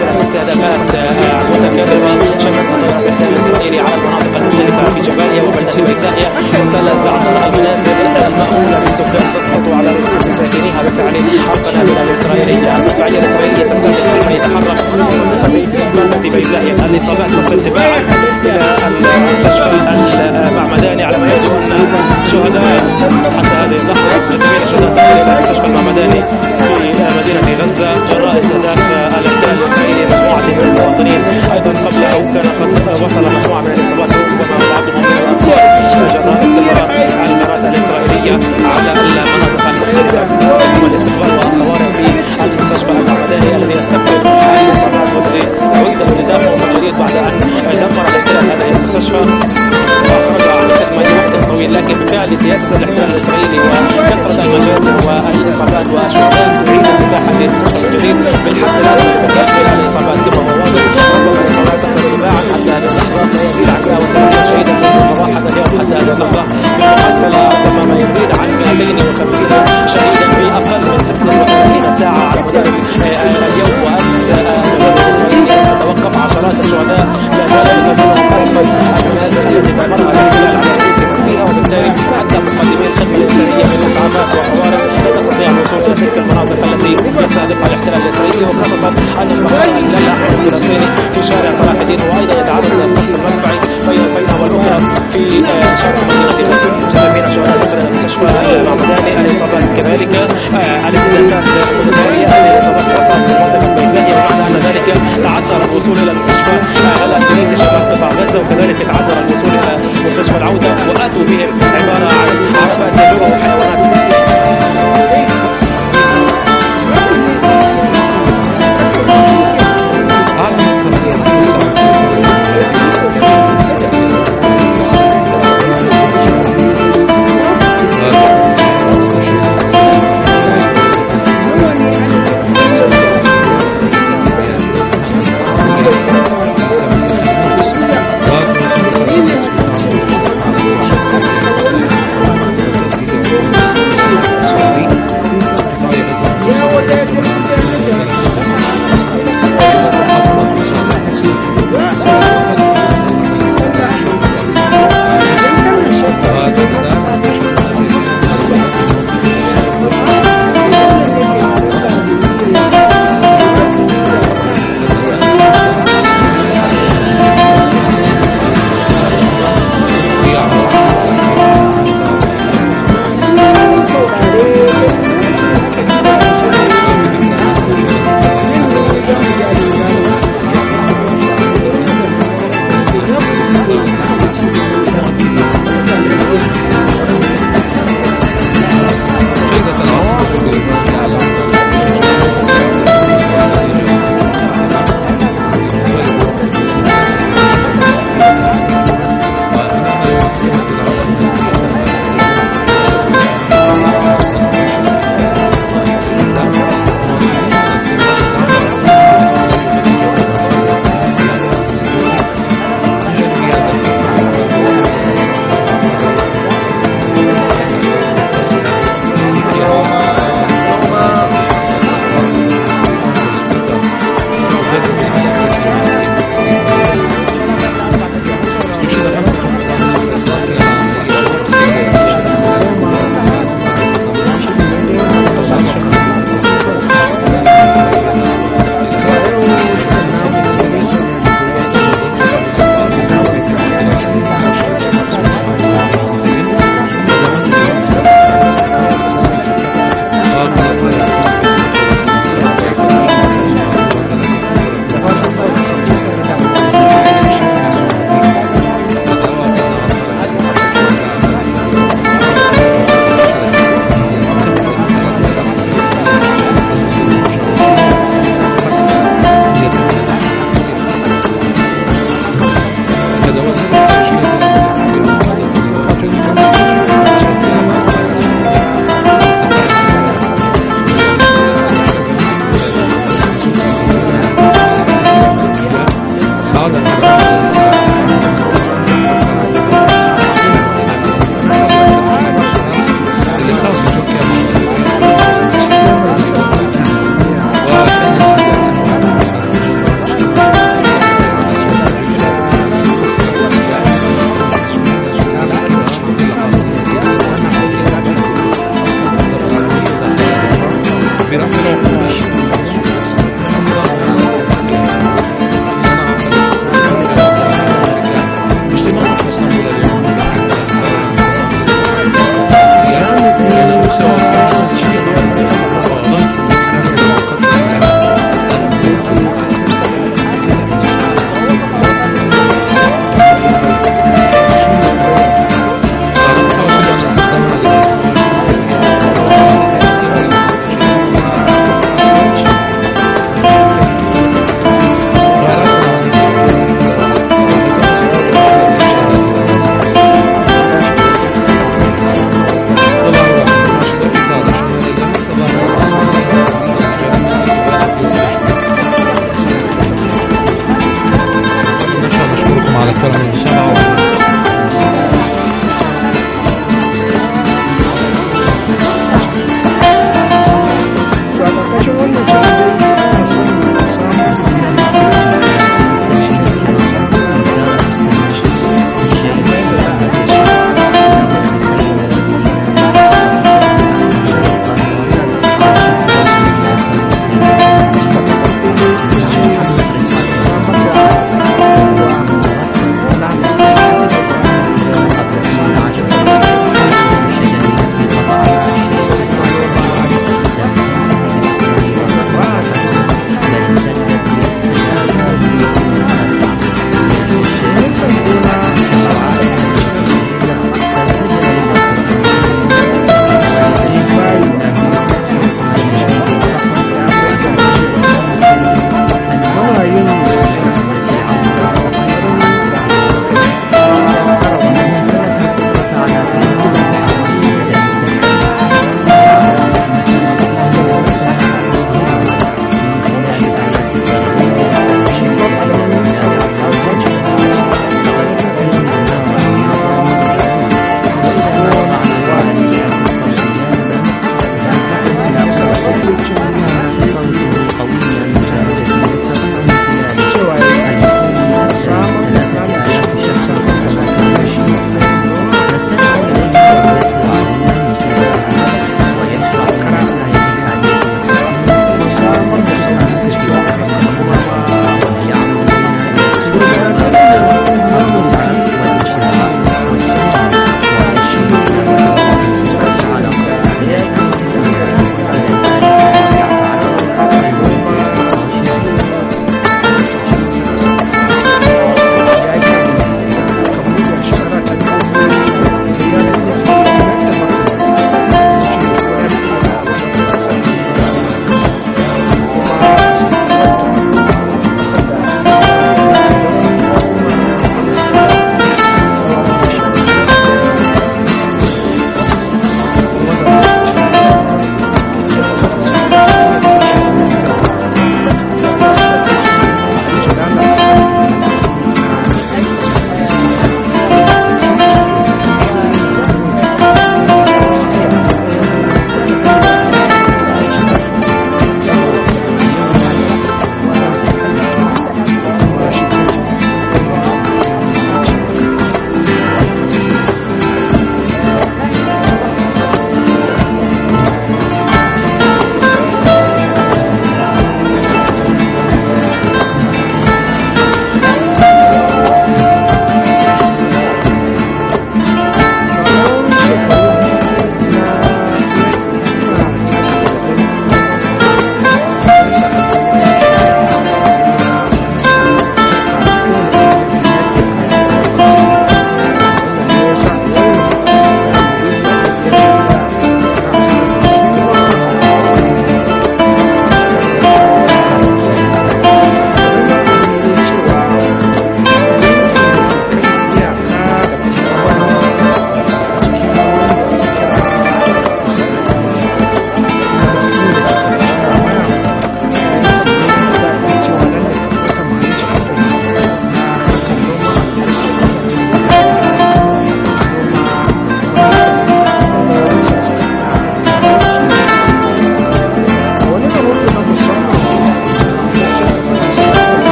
سلسلة استهدافات متكررة شنت طائرات الاحتلال الإسرائيلي على المناطق المختلفة في جباليا وبلدة بيتلاهيا، وابتلت بعض المنازل المأهولة بالسكان تسقط على رؤوس ساكنيها بالتعليم القنابل الإسرائيلية. المدفعية الإسرائيلية تستهدف ما يتحرك في منطقة بيتلاهيا. الإصابات تصل تباعا إلى المستشفى المعمداني، على ما يبدو أن شهداء حتى هذه اللحظة جميع الشهداء إلى المستشفى المعمداني في مدينة غزة جراء استهداف الاحتلال الإسرائيلي مجموعة من المواطنين. أيضا قبل أو كان قد وصل مجموعة من الإصابات ربما بعضهم من الأطفال جراء استمرار الغارات الإسرائيلية على المناطق المختلفة. قسم الاستقبال والطوارئ في المستشفى المعمداني الذي يستقبل الإصابات والذي عد التدافع والتدريس بعد أن دمر الاحتلال هذه المستشفى وأخرج عن خدمة وقت طويل، لكن بالفعل سياسة الاحتلال الإسرائيلي وكثرة المجازر والإصابات والشهداء تعيد افتتاح هذه المستشفى الجديد بالحد الأدنى لتكافؤ الإصابات كما هو واضح. ربما الإصابات تصل تباعا حتى هذه اللحظة لا يزيد عن 130 شهيدا واحد اليوم حتى هذه اللحظة، بالمقابل ربما ما يزيد عن 250 شهيدا في أقل من 36 ساعة على مدار اليوم. وأمس الإسرائيلية تتوقف عشرات الشهداء لا زال تدمر أسفل المنازل التي دمرها الاحتلال على رؤوس فيها، وبالتالي حتى مقدمي الخدمة الإنسانية من إسعافات وطوارئ لا تستطيع الوصول إلى تلك المناطق التي يستهدفها الاحتلال الإسرائيلي، وخاصة أن المقر الهلال الأحمر الفلسطيني في شارع صلاح الدين وأيضا يتعرض إلى القصف المدفعي بينها والأخرى في شرق مدينة غزة. جميع شهداء المستشفى المعمداني الإصابات كذلك الاستهدافات المتتالية الإصابات خاصة في منطقة بيتلاهيا، بمعنى أن ذلك تعذر الوصول إلى المستشفى الأساسي شمال قطاع غزة، وكذلك تعذر الوصول إلى مستشفى العودة، وآتوا بهم عبارة عن عربات يجوع وحيوانات.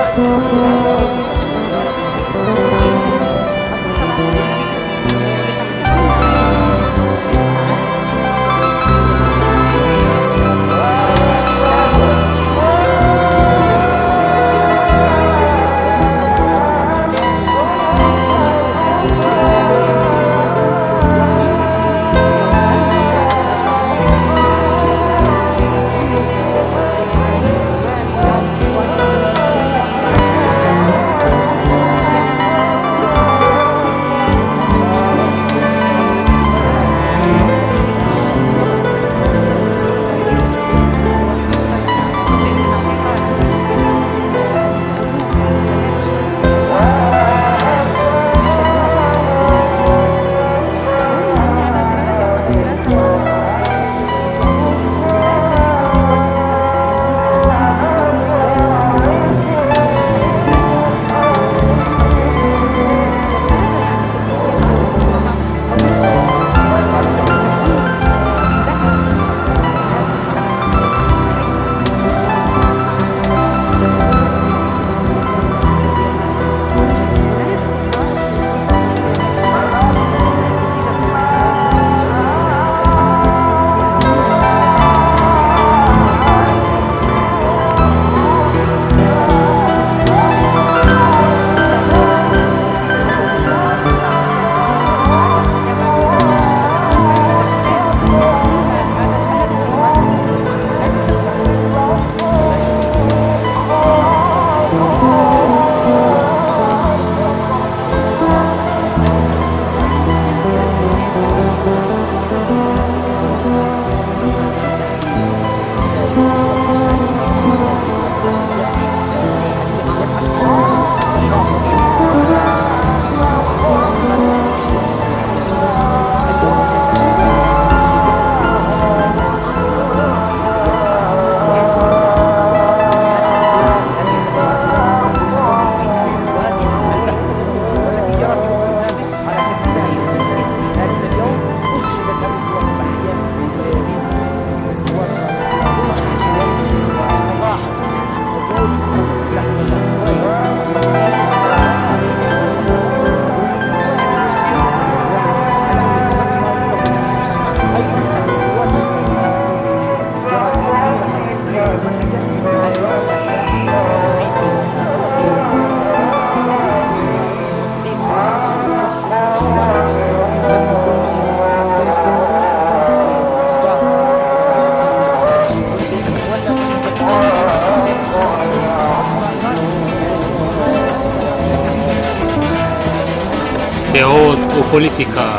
דעות ופוליטיקה.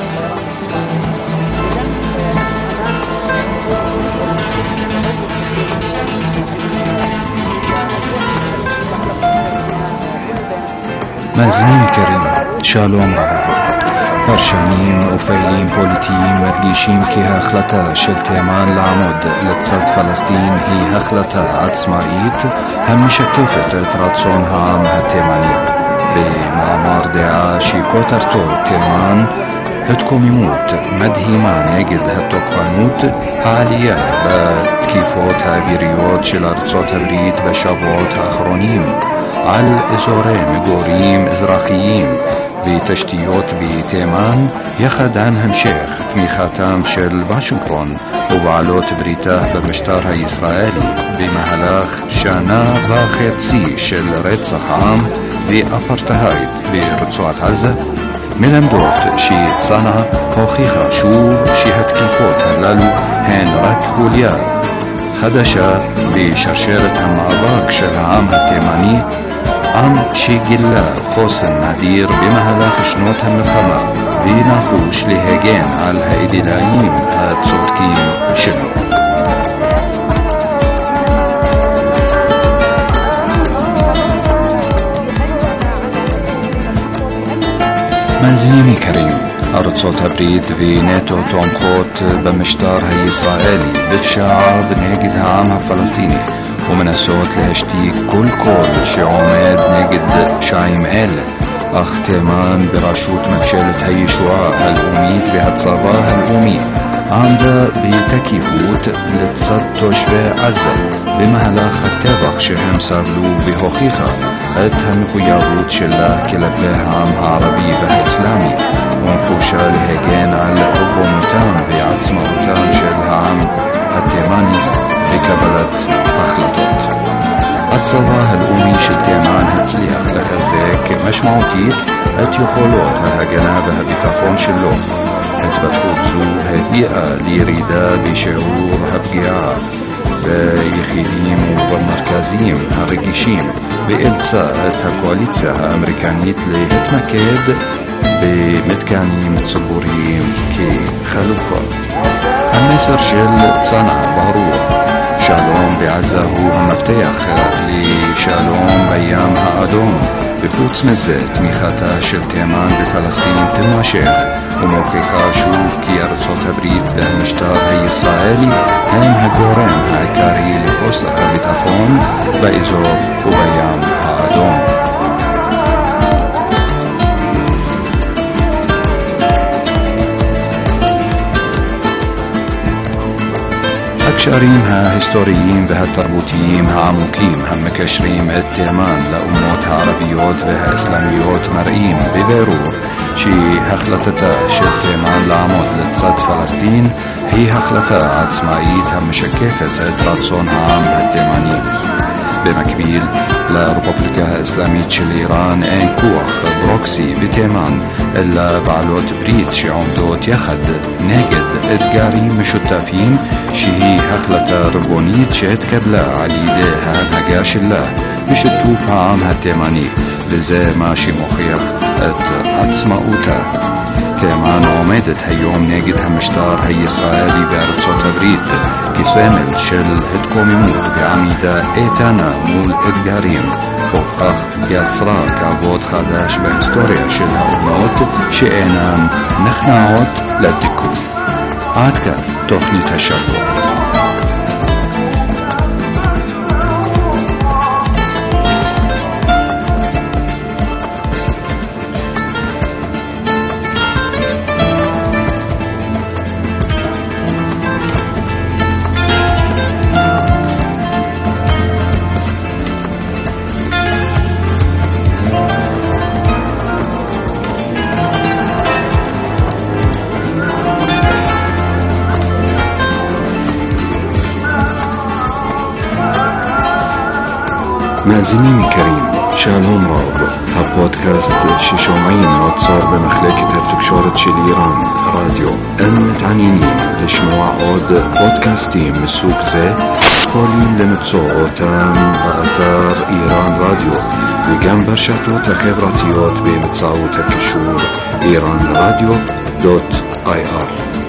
מאזינים יקרים, שלום רב. פרשנים ופעילים פוליטיים מדגישים כי ההחלטה של תימן לעמוד לצד פלסטין היא החלטה עצמאית המשקפת את רצון העם התימני. במאמר דעה שכותרתו תימן, התקוממות מדהימה נגד התוקפנות, העלייה בתקיפות האוויריות של ארצות הברית בשבועות האחרונים על אזורי מגורים אזרחיים ותשתיות בתימן, יחד עם המשך תמיכתם של וושינגטון ובעלות בריתה במשטר הישראלי במהלך שנה וחצי של רצח עם ואפרטהייד ברצועת עזה, מלמדות שצנעא הוכיחה שוב שהתקיפות הללו הן רק חוליה חדשה בשרשרת המאבק של העם התימני, עם שגילה חוסן נדיר במהלך שנות המלחמה ונחוש להגן על האידילאים הצודקים שלו. מאזינים יקרים, ארצות הברית ונטו תומכות במשטר הישראלי בפשעה נגד העם הפלסטיני ומנסות להשתיק כל קול שעומד נגד פשעים אלה, אך תימן בראשות ממשלת הישועה הלאומית והצבא הלאומי עמדה בתקיפות לצד תושבי עזה במהלך הטבח שהם סבלו והוכיחה את המחויבות שלה כלפי העם הערבי והאסלאמי ונחושה להגן על ריבונותם ועצמאותם של העם התימני בקבלת החלטות. הצבא הלאומי של תימן הצליח לחזק משמעותית את יכולות ההגנה והביטחון שלו. התפתחות זו הביאה לירידה בשיעור הפגיעה ביחידים ובמרכזים הרגישים ואילצה את הקואליציה האמריקנית להתמקד במתקנים ציבוריים כחלופה. המסר של צנעא ברור: שלום בעזה הוא המפתח לשלום בים האדום, וחוץ מזה תמיכתה של תימן בפלסטין תימשך ומוכיחה שוב כי ארצות הברית והמשטר הישראלי הם הגורם העיקרי לחוסר הביטחון באזור ובים האדום. הקשרים ההיסטוריים והתרבותיים העמוקים המקשרים את תימן לאומות הערביות והאסלאמיות מראים בבירור שהחלטתה של תימן לעמוד לצד פלסטין היא החלטה עצמאית המשקפת את רצון העם התימני. במקביל לרפובליקה האסלאמית של איראן אין כוח ברוקסי בתימן אלא בעלות ברית שעומדות יחד נגד אתגרים משותפים שהיא החלטה ריבונית שהתקבלה על ידי ההנהגה שלה בשיתוף העם התימני, וזה מה שמוכיח את עצמאותה. תימן עומדת היום נגד המשטר הישראלי בארצות הברית כסמל של התקוממות ועמידה איתנה מול אתגרים, ובכך יצרה כבוד חדש בהיסטוריה של האומות שאינן נכנעות לתיקון. עד כאן תוכנית השבוע. מאזינים יקרים, שלום רב. הפודקאסט ששומעים נוצר במחלקת התקשורת של איראן, רדיו. אם מתעניינים לשמוע עוד פודקאסטים מסוג זה, יכולים למצוא אותם באתר איראן רדיו וגם ברשתות החברתיות באמצעות הקישור iranradio.ir.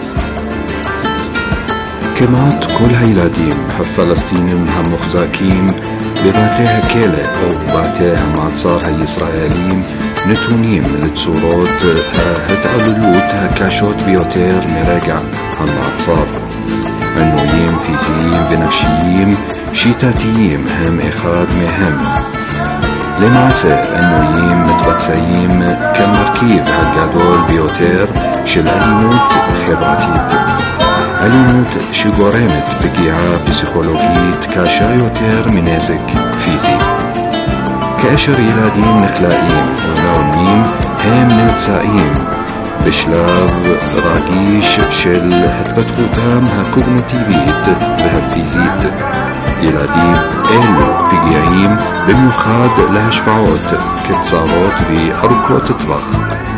כמעט כל הילדים הפלסטינים המוחזקים בבתי הכלא או בתי המעצר הישראלים נתונים לצורות ההתעללות הקשות ביותר מרגע המעצר. עינויים פיזיים ונפשיים שיטתיים הם אחד מהם. למעשה עינויים מתבצעים כמרכיב הגדול ביותר של אלימות חברתית. אלימות שגורמת פגיעה פסיכולוגית קשה יותר מנזק פיזי. כאשר ילדים נכלאים ונעלמים הם נמצאים בשלב רגיש של התפתחותם הקוגניטיבית והפיזית. ילדים אלו פגיעים במיוחד להשפעות קצרות וארוכות טווח.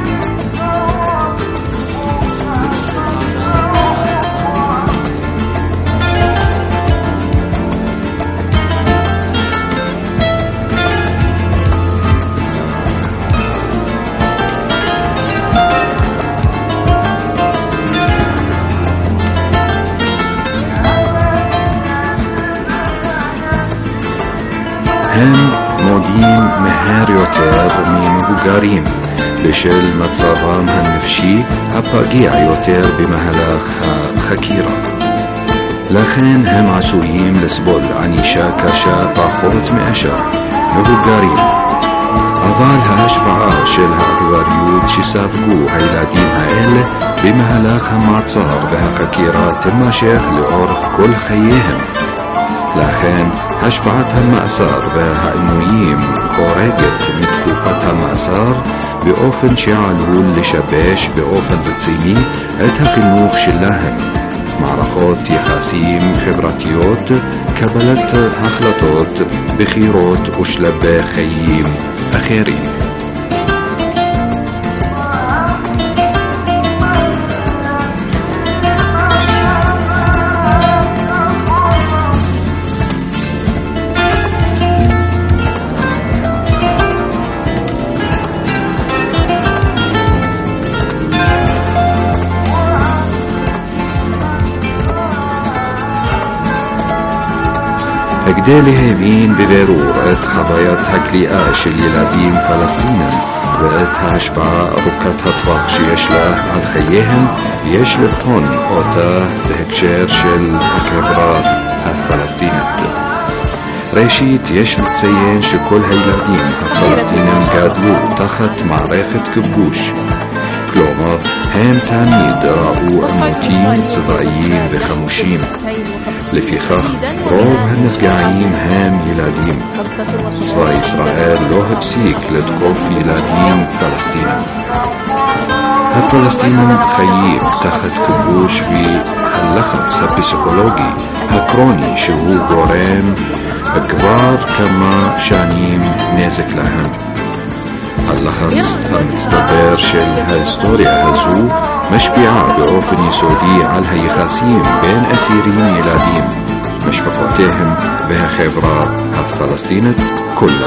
הם מודים מהר יותר ממבוגרים בשל מצבם הנפשי הפגיע יותר במהלך החקירה. לכן הם עשויים לסבול ענישה קשה פחות מאשר מבוגרים. אבל ההשפעה של האכזריות שספגו הילדים האלה במהלך המעצר והחקירה תימשך לאורך כל חייהם. לכן השפעת המאסר והעינויים חורגת מתקופת המאסר באופן שעלול לשבש באופן רציני את החינוך שלהם, מערכות יחסים חברתיות, קבלת החלטות, בחירות ושלבי חיים אחרים. כדי להבין בבירור את חוויית הכליאה של ילדים פלסטינים ואת ההשפעה ארוכת הטווח שיש לה על חייהם, יש לבחון אותה בהקשר של החברה הפלסטינית. ראשית, יש לציין שכל הילדים הפלסטינים גדלו תחת מערכת כיבוש, כלומר הם תמיד ראו עימותים צבאיים וחמושים. לפיכך רוב הנפגעים הם ילדים. צבא ישראל לא הפסיק לתקוף ילדים פלסטינים. הפלסטינים חיים תחת כיבוש והלחץ הפסיכולוגי הקרוני שהוא גורם כבר כמה שנים נזק להם. הלחץ המצטבר של ההיסטוריה הזו משפיעה באופן יסודי על היחסים בין אסירים ילדים, משפחותיהם והחברה הפלסטינית כולה.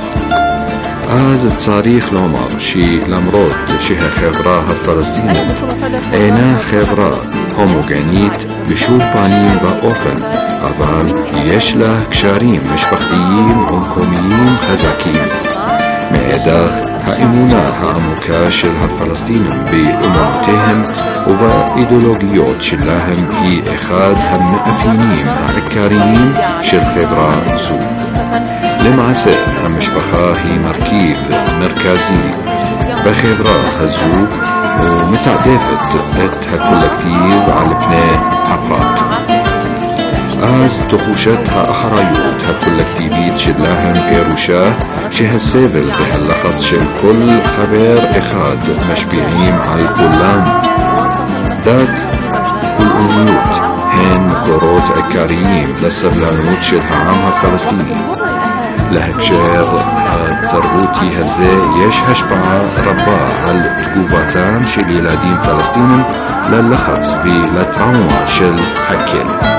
אז צריך לומר שלמרות שהחברה הפלסטינית אינה חברה הומוגנית בשום פנים ואופן, אבל יש לה קשרים משפחתיים ומקומיים חזקים. מאידך, האמונה העמוקה של הפלסטינים באמונותיהם ובאידיאולוגיות שלהם היא אחד המאפיינים העיקריים של חברה זו. למעשה, המשפחה היא מרכיב מרכזי בחברה הזו ומתעדפת את הקולקטיב על פני הפרט. אז תחושת האחריות הקולקטיבית שלהם פירושה שהסבל והלחץ של כל חבר אחד משפיעים על כולם. דת ולאומיות הן מקורות עיקריים לסבלנות של העם הפלסטיני. להקשר התרבותי הזה יש השפעה רבה על תגובתם של ילדים פלסטינים ללחץ ולטראומה של הכלא.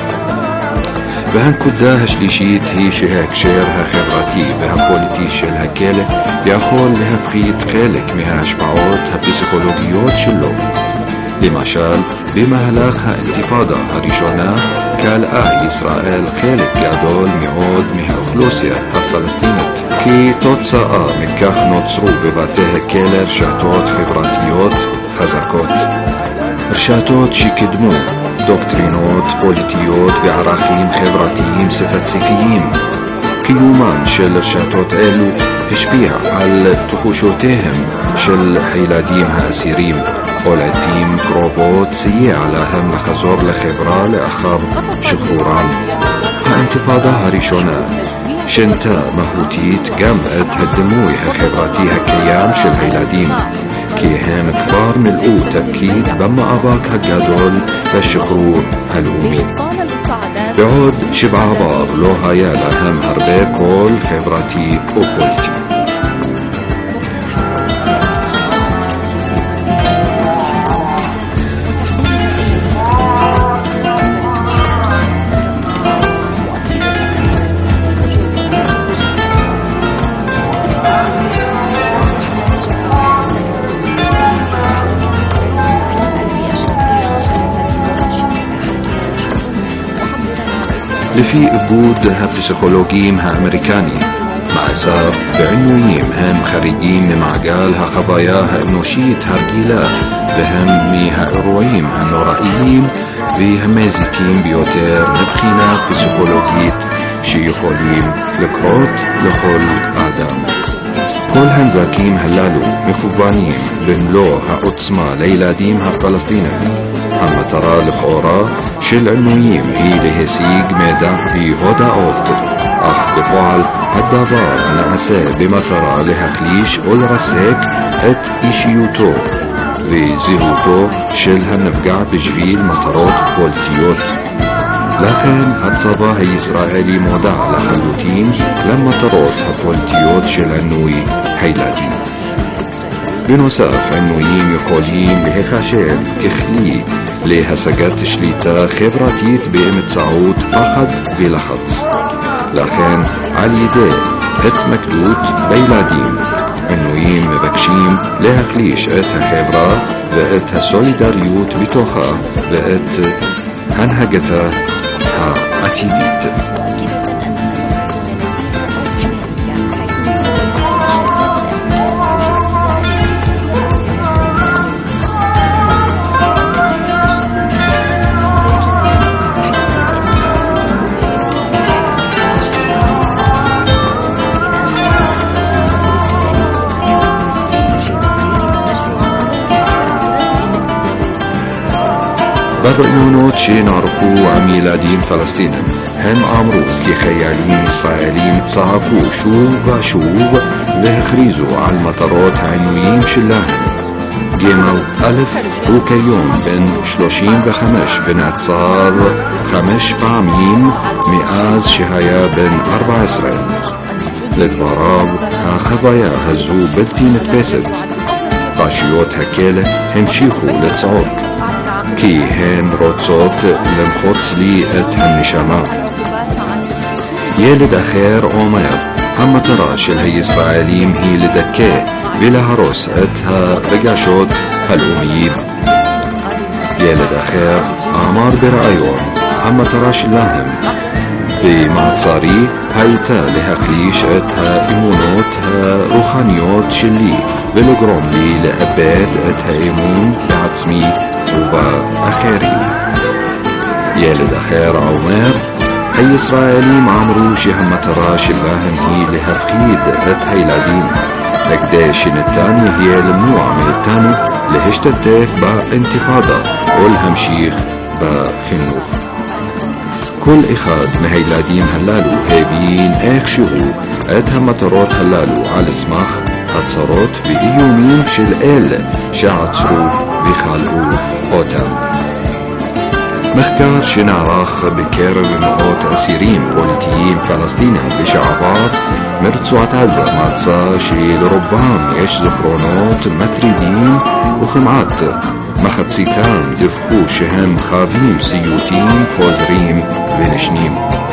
והנקודה השלישית היא שההקשר החברתי והפוליטי של הכלא יכול להפחית חלק מההשפעות הפסיכולוגיות שלו. למשל, במהלך האינתיפאדה הראשונה כלאה ישראל חלק גדול מאוד מהאוכלוסייה הפלסטינית. כתוצאה מכך נוצרו בבתי הכלא רשתות חברתיות חזקות, רשתות שקידמו דוקטרינות פוליטיות וערכים חברתיים ספציפיים. קיומן של רשתות אלו השפיע על תחושותיהם של הילדים האסירים, ולעתים קרובות סייע להם לחזור לחברה לאחר שחרורם. האינתיפאדה הראשונה שינתה מהותית גם את הדימוי החברתי הקיים של הילדים, כי הם כבר מילאו תפקיד במאבק הגדול לשחרור הלאומי. בעוד שבעבר לא היה להם הרבה קול חברתי ופוליטי. לפי איגוד הפסיכולוגים האמריקני, מאסר ועינויים הם חריגים ממעגל החוויה האנושית הרגילה, והם מהאירועים הנוראיים והמזיקים ביותר מבחינה פסיכולוגית שיכולים לקרות לכל אדם. כל הנזקים הללו מכוונים במלוא העוצמה לילדים הפלסטינים. המטרה לכאורה של עינויים היא להשיג מידע והודעות, אך בפועל הדבר נעשה במטרה להחליש או לרסק את אישיותו וזהותו של הנפגע בשביל מטרות פוליטיות. לכן הצבא הישראלי מודע לחלוטין למטרות הפוליטיות של עינוי הילדים. בנוסף, עינויים יכולים להיחשב ככלי להשגת שליטה חברתית באמצעות פחד ולחץ. לכן, על ידי התמקדות בילדים, עינויים מבקשים להחליש את החברה ואת הסולידריות בתוכה ואת הנהגתה העתידית. בראיונות שנערכו עם ילדים פלסטינים, הם אמרו כי חיילים ישראלים צעקו שוב ושוב והכריזו על מטרות העינויים שלהם. גמל א' הוא כיום בן 35 ונעצר 5 פעמים מאז שהיה בן 14. לדבריו, החוויה הזו בלתי נתפסת. רשויות הכלא המשיכו לצעוק כי הן רוצות למחוץ לי את הנשמה. ילד אחר אומר, המטרה של הישראלים היא לדכא ולהרוס את הרגשות הלאומיים. ילד אחר אמר בראיון, המטרה שלהם במעצרי הייתה להחליש את האמונות הרוחניות שלי ולגרום לי לאבד את האמון בעצמי ובאחרים. ילד אחר אומר, הישראלים אמרו שהמטרה שלהם היא להפחיד את הילדים כדי שניתן יהיה למנוע מאיתנו להשתתף באינתיפאדה או להמשיך בחינוך. כל אחד מהילדים הללו הבין איכשהו את המטרות הללו על סמך הצהרות ואיומים של אלה שעצרו וחלאו אותם. מחקר שנערך בקרב מאות אסירים פוליטיים פלסטינים לשעבר מרצועת עזה מצא שלרובם יש זיכרונות מטרידים וכמעט מחציתם דיווחו שהם חווים סיוטים חוזרים ונשנים.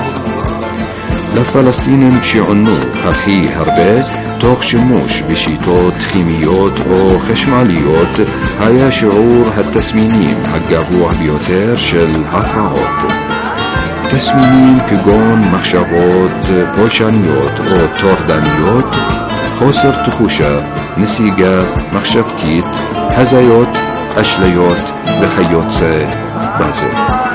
לפלסטינים שעונו הכי הרבה תוך שימוש בשיטות כימיות או חשמליות היה שיעור התסמינים הגבוה ביותר של הפרעות. תסמינים כגון מחשבות פולשניות או טורדניות, חוסר תחושה, נסיגה מחשבתית, הזיות, אשליות וכיוצא בזה.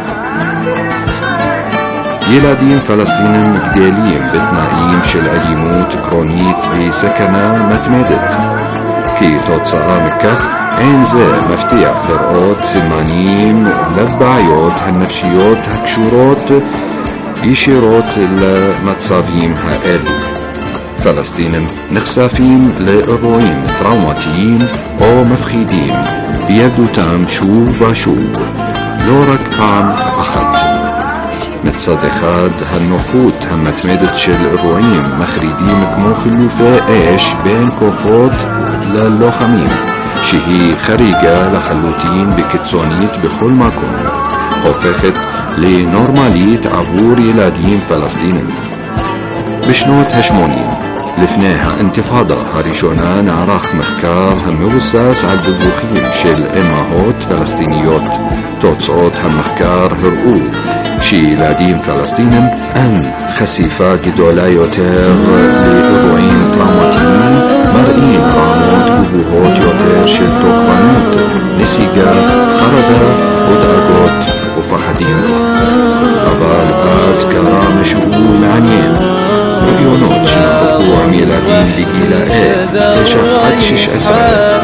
ילדים פלסטינים גדלים בתנאים של אלימות קרונית וסכנה מתמדת. כתוצאה מכך, אין זה מפתיע לראות סימנים לבעיות הנפשיות הקשורות ישירות למצבים האלו. פלסטינים נחשפים לאירועים טראומטיים או מפחידים בילדותם שוב ושוב, לא רק פעם אחת. מצד אחד, הנוחות המתמדת של אירועים מחרידים כמו חילופי אש בין כוחות ללוחמים, שהיא חריגה לחלוטין וקיצונית בכל מקום, הופכת לנורמלית עבור ילדים פלסטינים. בשנות ה-80, לפני האינתיפאדה הראשונה, נערך מחקר המבוסס על דיווחים של אמהות פלסטיניות. תוצאות המחקר הראו שילדים פלסטינים אין חשיפה גדולה יותר לאירועים טראומטיים, מראים רמות גבוהות יותר של תוקפנות, נסיגה, חרדה ודאגות ופחדים. אבל אז קרה משהו מעניין. ראיונות שנערכו עם ילדים בגילאי 9 עד 16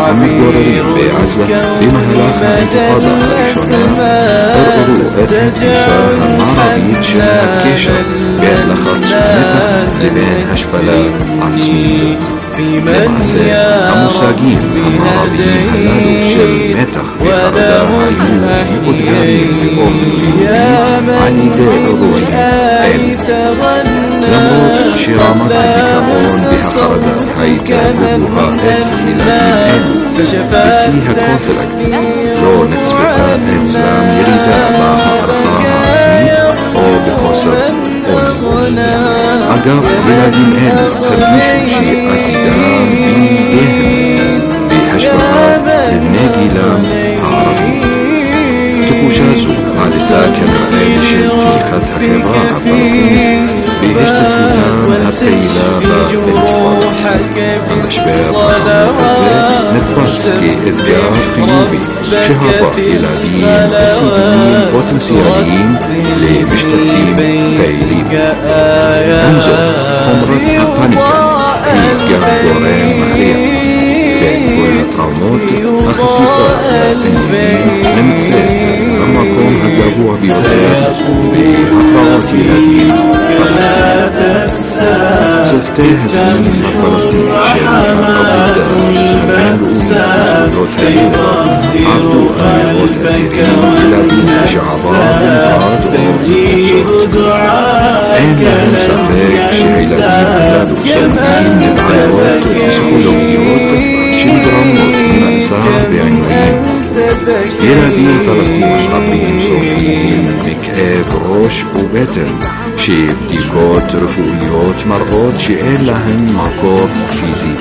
המתגוררים בעזה במהלך האינתיפאדה הראשונה ערערו את התפיסה המערבית של הקשר בין לחץ ומתח לבין השפלה עצמית. למעשה, המושגים המערביים הללו של מתח וחרדה היו מאותגרים באופן חיובי על ידי אירועים אלו. למרות שרמת הדיכאון והחרדה הייתה גבוהה אצל ילדים אלו, בשיא הקונפליקט לא נצפתה אצלם ירידה בהערכה העצמית או בחוסר עוני. אגב, ילדים אלו הרגישו שעתידם בידיהם בהשוואה לבני גילם הערבי. תחושה זו עלתה כנראה בשל תמיכת החברה הפלסטינית בהשתתפותם הפעילה באינתיפאדה. המשבר החמור הזה נתפס כאתגר חיובי שהפך ילדים הישגיים פוטנציאליים למשתתפים פעילים. עם זאת, חומרת הפאניקה היא גם גורם מכריע. בין כל הטראומות, החשיפה לתלמידים נמצאת במקום הגבוה ביותר בהפרעות ילדים פלסטיניים. צוותי הסמים הפלסטיניים של העבודה הבינלאומית בסוגלות האלה עבדו על מאות אסירים ילדים שעבר במיוחד או בקבוצות. אין להם ספק שהילדים הללו סובלים מבעיות פסיכולוגיות שנגרמות ממאסר ועינויים. ילדים פלסטינים רבים סובלים מכאב ראש ובטן שבדיקות רפואיות מראות שאין להם מקור פיזי.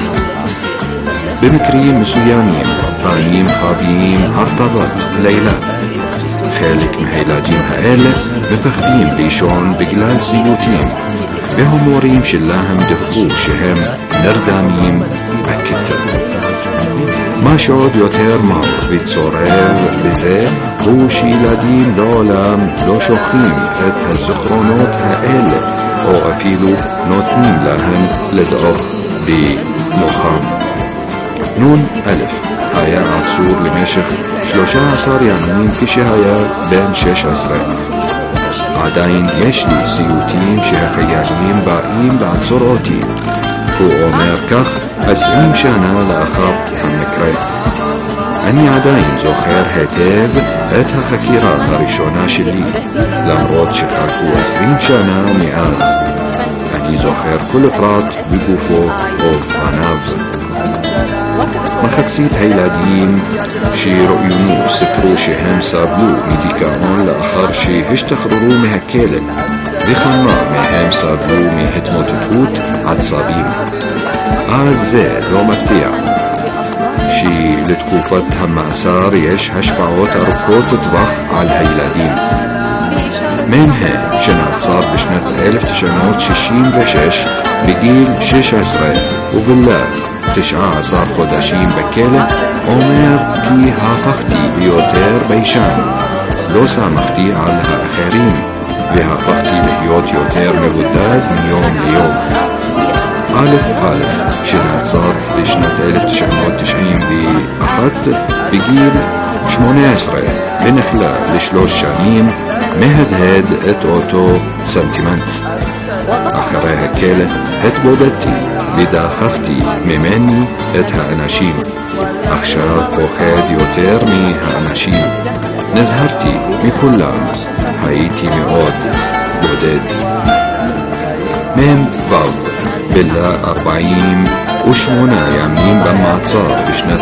במקרים מסוימים פנים חווים הרטבת לילה. חלק מהילדים האלה מפחדים לישון בגלל סיוטים, והמורים שלהם דיווחו שהם נרדמים בכיתה. מה שעוד יותר מר וצורב בזה הוא שילדים לעולם לא שוכחים את הזיכרונות האלה או אפילו נותנים להם לדעוך במוחם. נון א' היה עצור למשך 13 ימים כשהיה בן 16. עדיין יש לי סיוטים שהחיילים באים לעצור אותי. הוא אומר כך 20 שנה לאחר המקרה. אני עדיין זוכר היטב את החקירה הראשונה שלי, למרות שחלפו 20 שנה מאז. אני זוכר כל פרט בגופו או פניו. מחצית הילדים שראוינו סיפרו שהם סבלו מדיכאון לאחר שהשתחררו מהכלא, וכמה מהם סבלו מהתמוטטות עצבים. אז זה לא מפתיע שלתקופת המאסר יש השפעות ארוכות טווח על הילדים. מנהל שנעצר בשנת 1966 בגיל 16 ובלבד 19 חודשים בכלא אומר כי הפכתי ליותר ביישן, לא סמכתי על האחרים והפכתי להיות יותר מבודד מיום ליום. א' שנעצר בשנת 1991 בגיל 18 ונכלא ל3 שנים מהדהד את אותו סנטימנט. אחרי הכלא התבודדתי ודחפתי ממני את האנשים. עכשיו פוחד יותר מהאנשים. נזהרתי מכולם. הייתי מאוד בודד. מ"ו בילה 48 ימים במעצר בשנת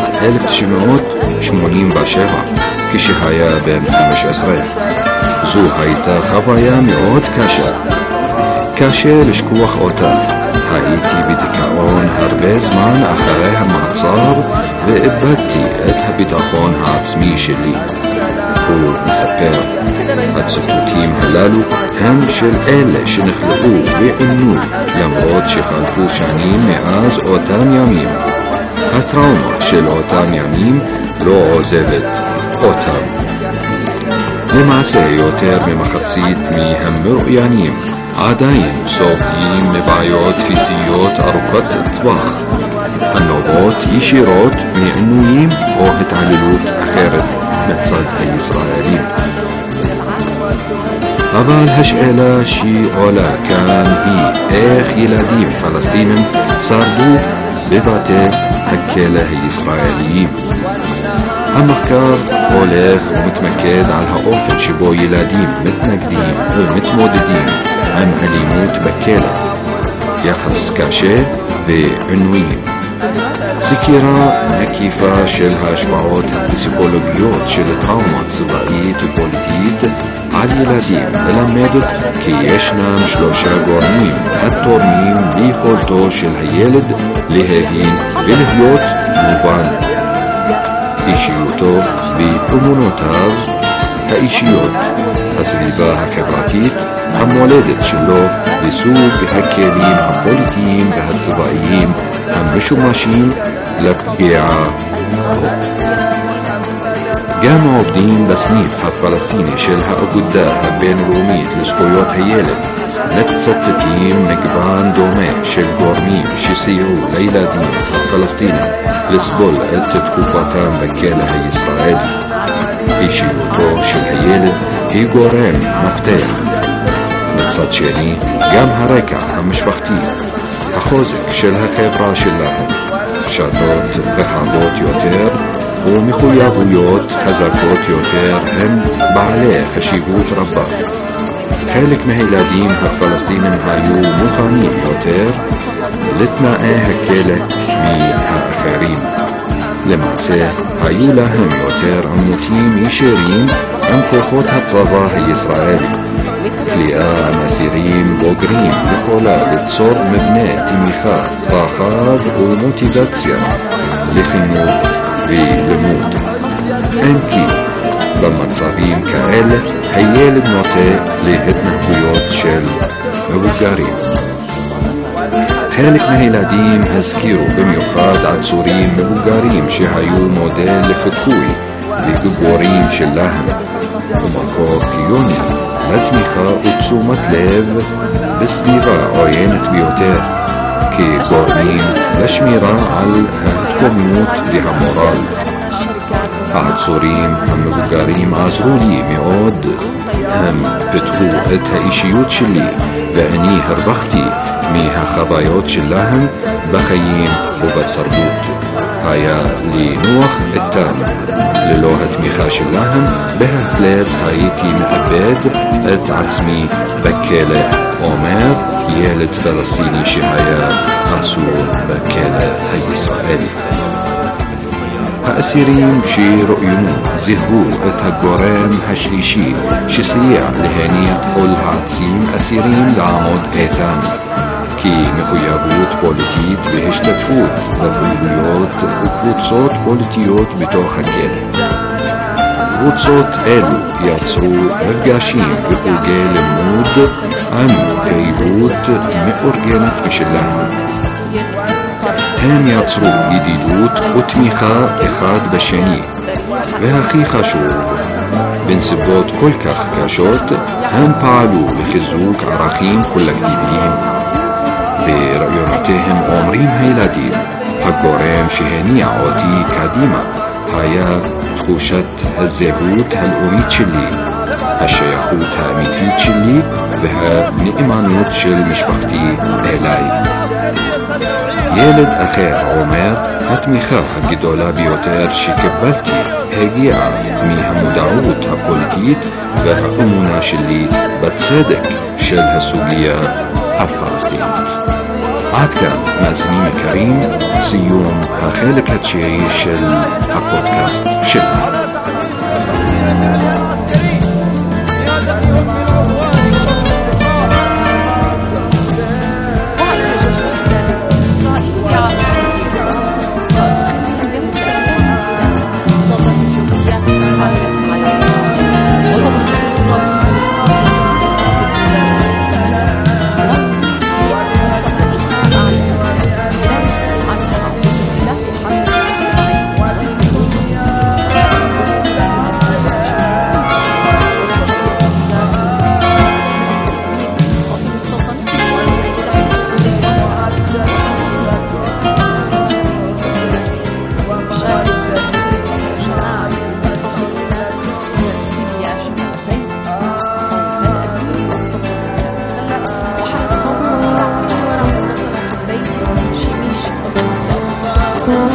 1987 כשהיה בן 15. זו הייתה חוויה מאוד קשה. קשה לשכוח אותה. הייתי בדיכאון הרבה זמן אחרי המעצר ואיבדתי את הביטחון העצמי שלי. הוא מספר, הציטוטים הללו הם של אלה שנחלאו ועינו למרות שחלפו שנים מאז אותם ימים. הטראומה של אותם ימים לא עוזבת אותם. למעשה יותר ממחצית מהמרואיינים עדיין סובלים מבעיות פיזיות ארוכות טווח הנובעות ישירות מעינויים או התעללות אחרת מצד הישראלים. אבל השאלה שעולה כאן היא איך ילדים פלסטינים שרדו בבתי הכלא הישראליים. המחקר הולך ומתמקד על האופן שבו ילדים מתנגדים ומתמודדים עם אלימות בכלא, יחס קשה ועינויים. סקירה מקיפה של ההשפעות הפסיכולוגיות של טראומה צבאית ופוליטית על ילדים מלמדת כי ישנם 3 גורמים התורמים ליכולתו של הילד להבין ולהיות מובן: אישיותו ואמונותיו האישיות, הסביבה החברתית, המולדת שלו וסוג הכלים הפוליטיים והצבאיים המשומשים לפגיעה בו. גם העובדים בסניף הפלסטיני של האגודה הבינלאומית לזכויות הילד מצטטים מגוון דומה של גורמים שסייעו לילדים הפלסטינים לסבול את תקופתם בכלא הישראלי. אישיותו של הילד היא גורם מפתח. מצד שני, גם הרקע המשפחתי, החוזק של החברה שלהם, שדות וחבות יותר ומחויבויות חזקות יותר הם בעלי חשיבות רבה. חלק מהילדים הפלסטינים היו מוכנים יותר לתנאי הכלא מהאחרים. למעשה, היו להם יותר עימותים ישירים עם כוחות הצבא הישראלי. כליאה עם אסירים בוגרים יכולה ליצור מבנה תמיכה רחב ומוטיבציה לחינוך ולימוד. אם כי במצבים כאלה הילד נוטה להתנהגויות של מבוגרים. חלק מהילדים הזכירו במיוחד עצורים מבוגרים שהיו מודל לחיקוי לגיבורים שלהם ומקור חיוני לתמיכה ותשומת לב בסביבה עוינת ביותר, כגורמים לשמירה על ההתקוממות והמורל. העצורים המבוגרים עזרו לי מאוד, הם פיתחו את האישיות שלי ואני הרווחתי מהחוויות שלהם בחיים ובתרבות. היה לי נוח איתם. ללא התמיכה שלהם בהחלט הייתי מאבד את עצמי בכלא, אומר ילד פלסטיני שהיה עצור בכלא הישראלי. האסירים שראוינו זיהו את הגורם השלישי שסייע להניע או להעצים אסירים לעמוד איתן, כי מחויבות פוליטית והשתתפות בפעילויות וקבוצות פוליטיות בתוך הכלא. קבוצות אלו יצרו מפגשים וחוגי לימוד עם פעילות מאורגנת משלהם. הם יצרו ידידות ותמיכה אחד בשני, והכי חשוב, בנסיבות כל כך קשות, הם פעלו לחיזוק ערכים קולקטיביים. ברעיונותיהם אומרים הילדים, הגורם שהניע אותי קדימה היה תחושת הזהות הלאומית שלי, השייכות האמיתית שלי והנאמנות של משפחתי אליי. ילד אחר אומר, התמיכה הגדולה ביותר שקיבלתי הגיעה מהמודעות הפוליטית והאמונה שלי בצדק של הסוגיה הפלסטינית. עד כאן, מאזינים יקרים, סיום החלק התשיעי של הפודקאסט שלנו.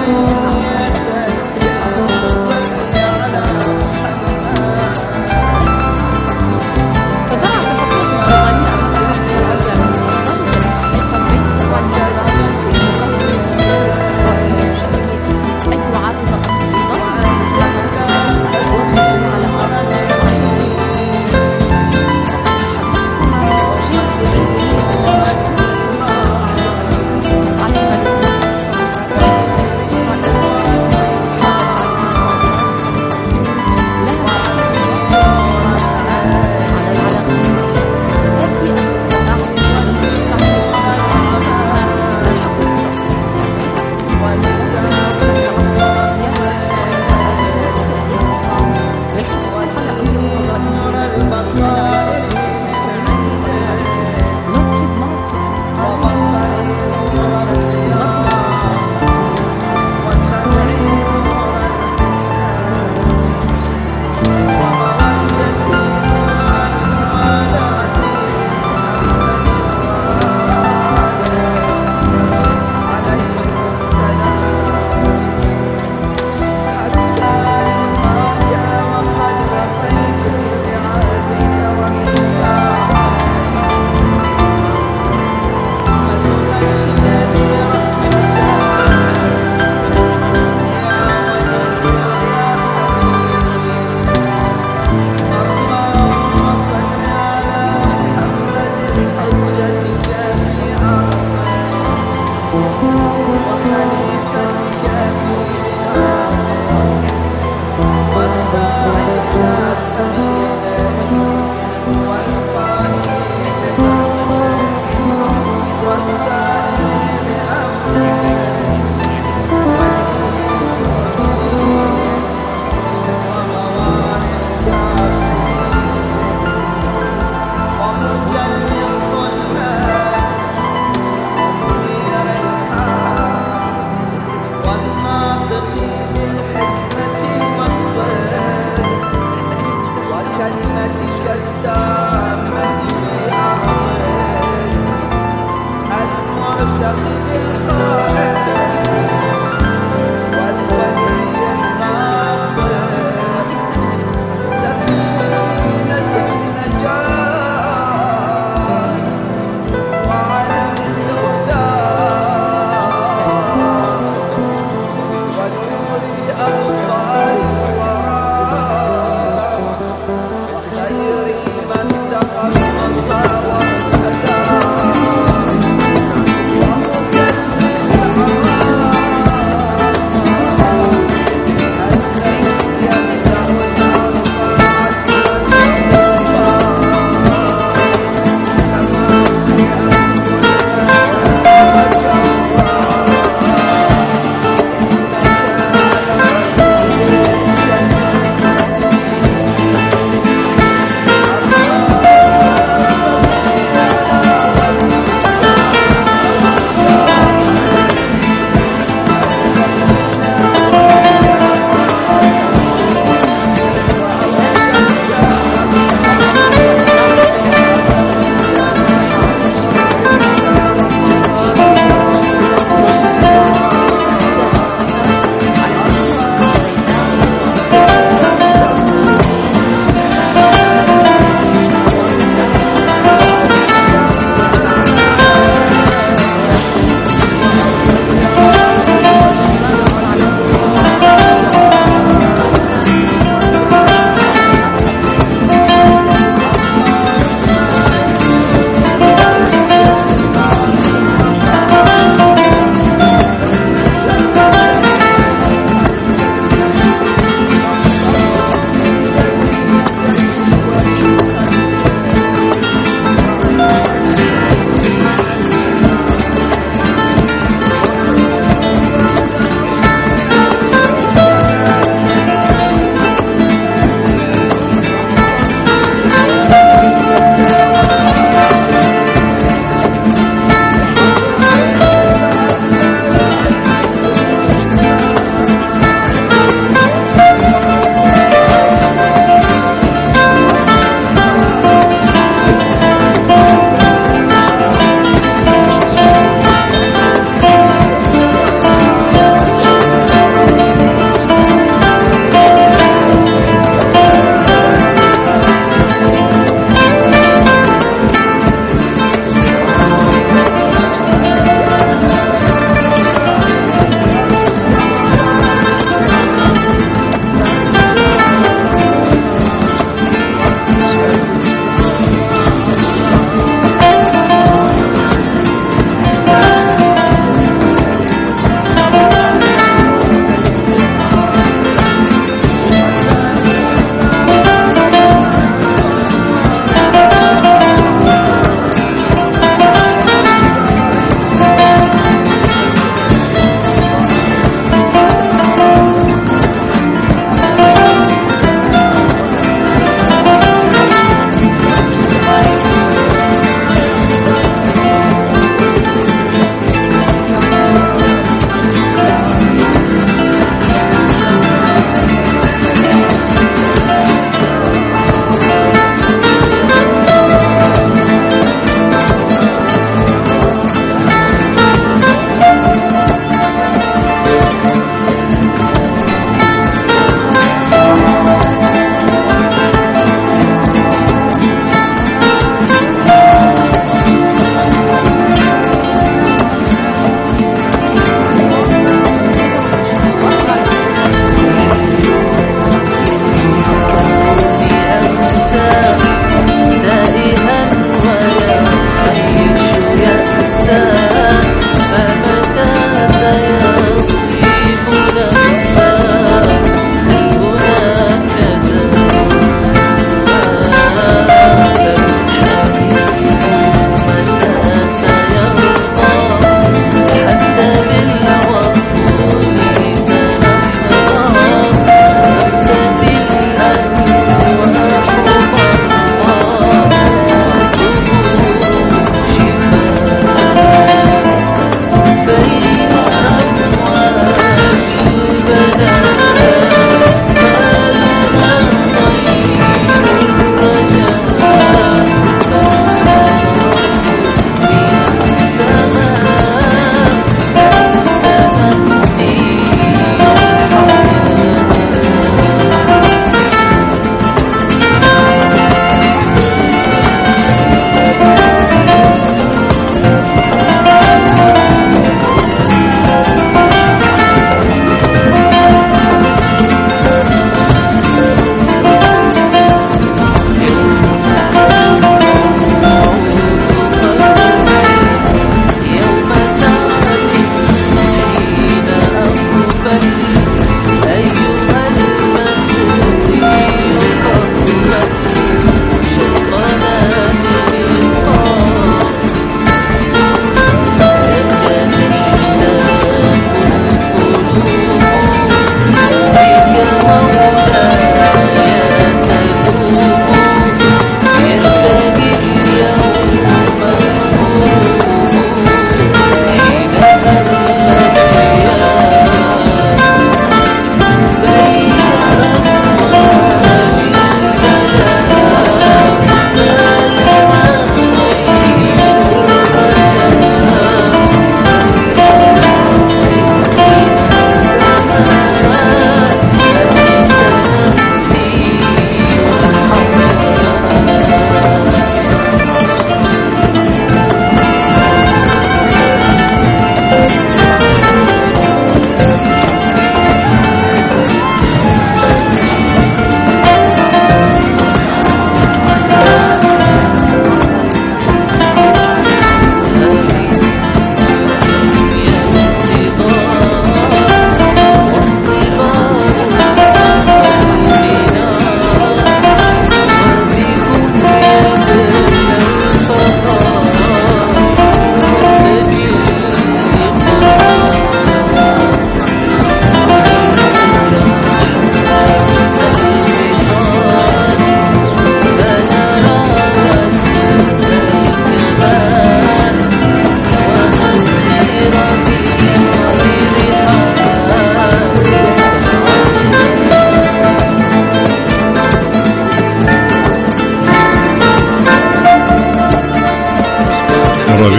والنور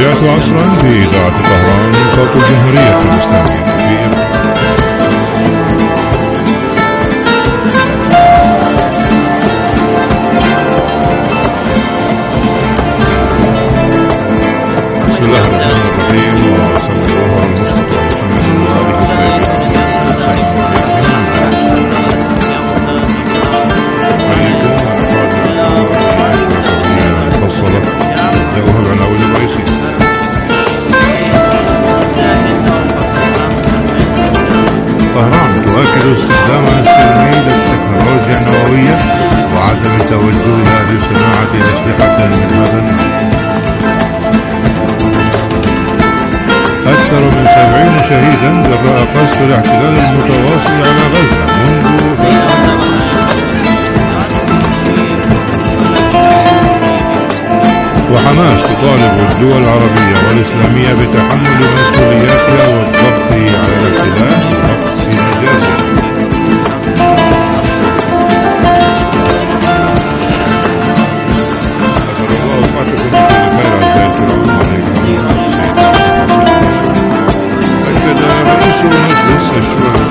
رجعت عصرا في إذاعة طهران من صوت الجمهورية الإسلامية في إيران. بسم الله الرحمن الرحيم وصلى الله على محمد وآله المفصلة نبدأها العناوين الرئيسية. طهران تؤكد استخدامها السلمي للتكنولوجيا النووية وعدم توجهها لصناعة أسلحة من هذا النوع. أكثر من 70 شهيدا جراء قصف الاحتلال المتواصل على غزة منذ وحماس تطالب الدول العربية والإسلامية بتحمل مسؤولياتها والضغط على الاحتلال في مجازه. أسأل الله أوقاتكم بخير أعزائي الكرام. أكد رئيس مجلس الشورى